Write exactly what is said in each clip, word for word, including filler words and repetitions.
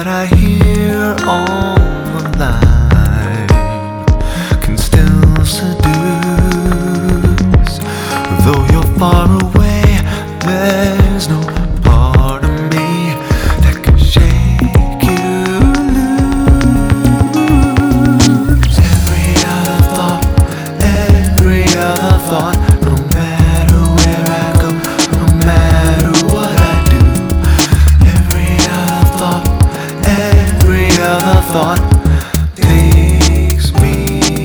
that I hear on the line can still seduce. Though you're far away, there's no part of me that can shake you loose. Every other thought, every other thought, no matter where I go, no matter what I do, every other thought, every other thought takes me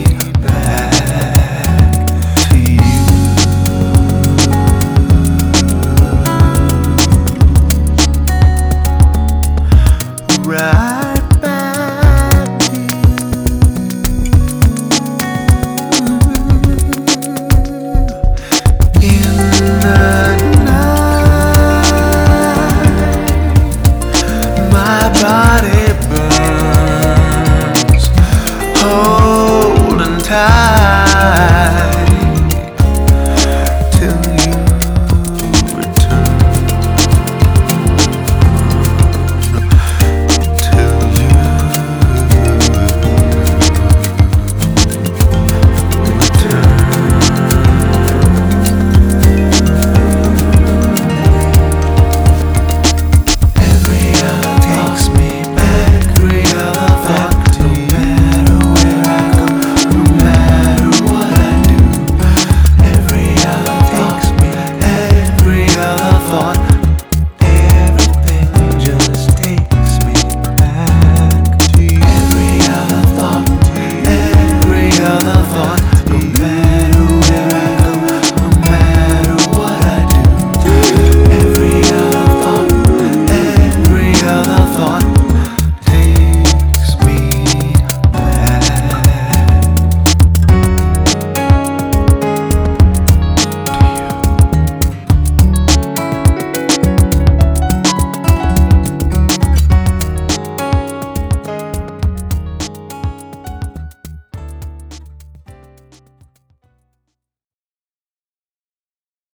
back to you. Right back to you. In the night, my body burns. Oh,